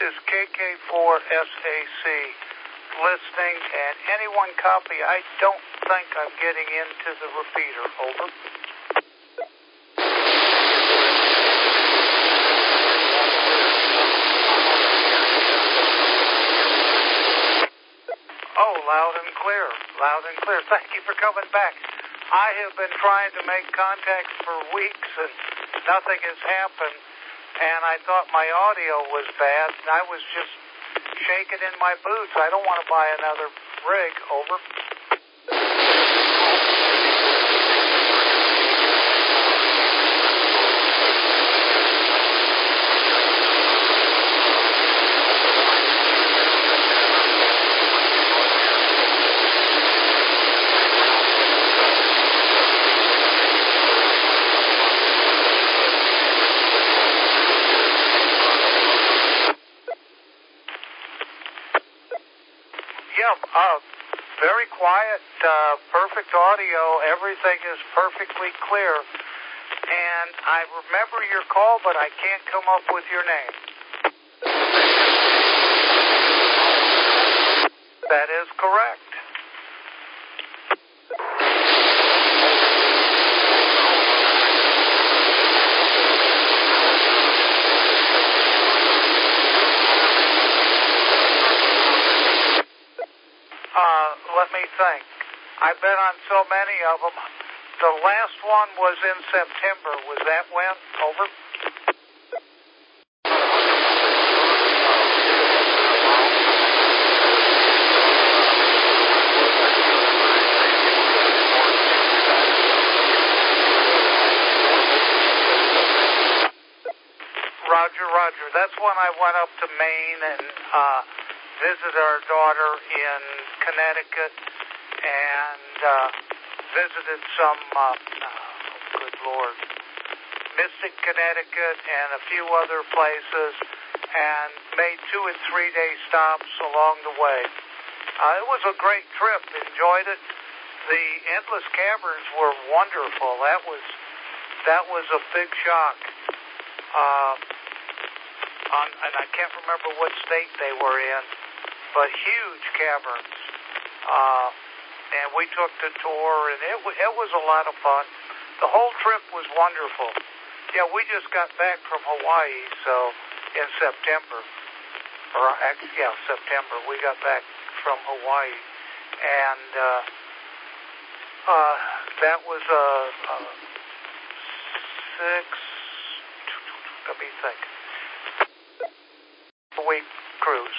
is KK4SAC listening, and anyone copy? I don't think I'm getting into the repeater. Over. Oh, loud and clear. Loud and clear. Thank you for coming back. I have been trying to make contact for weeks, and nothing has happened. And I thought my audio was bad, and I was just shaking in my boots. I don't want to buy another rig. Over. Very quiet, perfect audio. Everything is perfectly clear. And I remember your call, but I can't come up with your name. That is correct. Let me think. I've been on so many of them. The last one was in September. Was that when? Over. Roger. That's when I went up to Maine and visited our daughter in Connecticut and visited some, good Lord, Mystic, Connecticut and a few other places and made 2 and 3 day stops along the way. It was a great trip. Enjoyed it. The Endless Caverns were wonderful. That was a big shock. And I can't remember what state they were in, but huge caverns. And we took the tour, and it was a lot of fun. The whole trip was wonderful. Yeah, we just got back from Hawaii, so in September. September. We got back from Hawaii. And that was a 6-week cruise.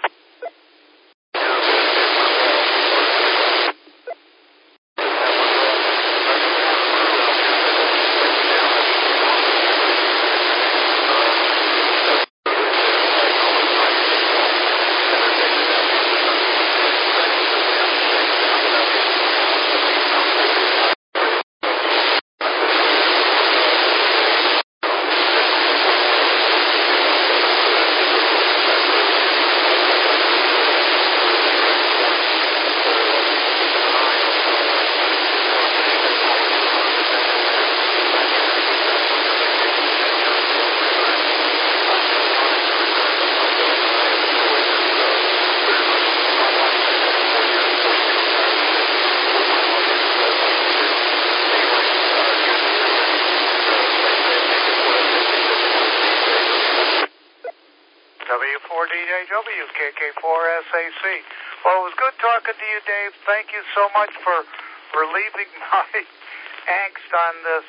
W4DJW, KK4SAC. Well, it was good talking to you, Dave. Thank you so much for relieving my angst on this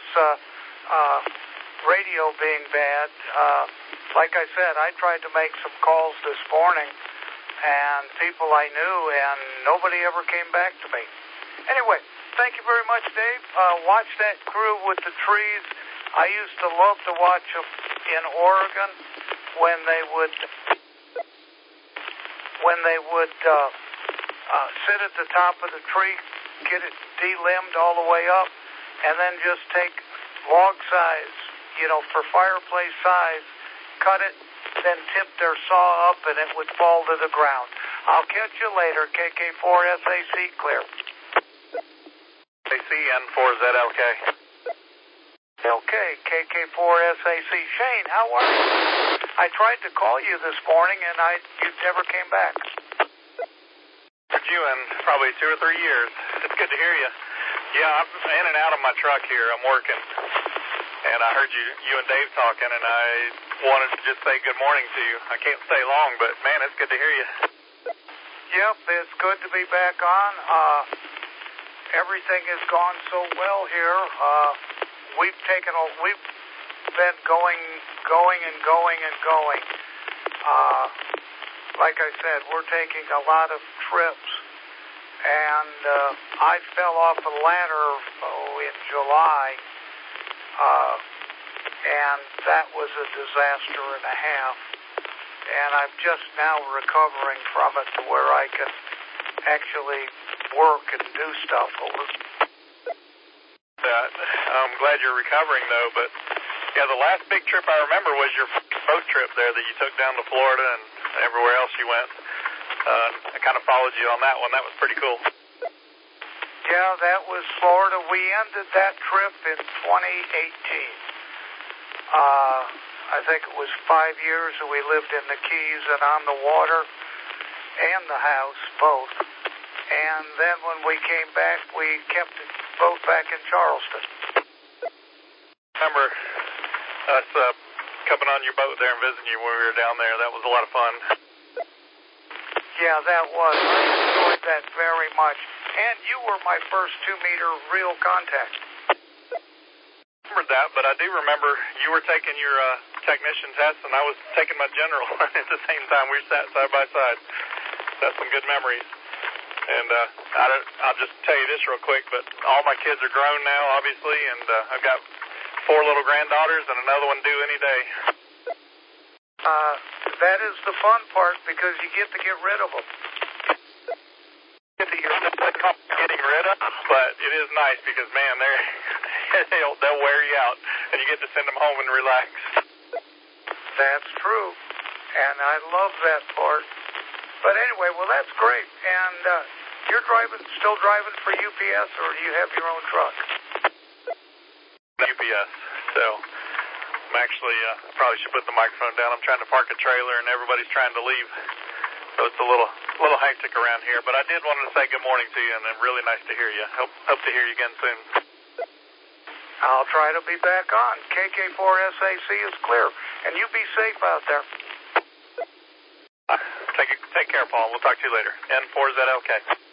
radio being bad. Like I said, I tried to make some calls this morning, and people I knew, and nobody ever came back to me. Anyway, thank you very much, Dave. Watch that crew with the trees. I used to love to watch them in Oregon when they would sit at the top of the tree, get it de-limbed all the way up, and then just take log size, for fireplace size, cut it, then tip their saw up, and it would fall to the ground. I'll catch you later. KK4SAC clear. AC N4ZLK. Okay, KK4SAC. Shane, how are you? I tried to call you this morning, and you never came back. Heard you in probably 2 or 3 years. It's good to hear you. Yeah, I'm in and out of my truck here. I'm working. And I heard you and Dave talking, and I wanted to just say good morning to you. I can't stay long, but, man, it's good to hear you. Yep, it's good to be back on. Everything has gone so well here. We've been going. Like I said, we're taking a lot of trips, and I fell off a ladder in July, and that was a disaster and a half. And I'm just now recovering from it to where I can actually work and do stuff over. I'm glad you're recovering, though, but, yeah, the last big trip I remember was your boat trip there that you took down to Florida and everywhere else you went. I kind of followed you on that one. That was pretty cool. Yeah, that was Florida. We ended that trip in 2018. I think it was 5 years that we lived in the Keys and on the water and the house, both. And then when we came back, we kept it both back in Charleston. Remember us coming on your boat there and visiting you when we were down there. That was a lot of fun. Yeah, that was. I enjoyed that very much. And you were my first 2-meter real contact. I remember that, but I do remember you were taking your technician test and I was taking my general at the same time. We sat side by side. That's some good memories. And I'll just tell you this real quick, but all my kids are grown now, obviously, and I've got 4 little granddaughters and another one due any day. That is the fun part because you get to get rid of them. Getting rid of them, but it is nice because, man, they'll wear you out, and you get to send them home and relax. That's true, and I love that part. But anyway, well, that's great. And you're still driving for UPS, or do you have your own truck? UPS. So I'm actually, probably should put the microphone down. I'm trying to park a trailer, and everybody's trying to leave. So it's a little hectic around here. But I did want to say good morning to you, and really nice to hear you. Hope to hear you again soon. I'll try to be back on. KK4SAC is clear. And you be safe out there. Take care, Paul. We'll talk to you later. N4, is that okay?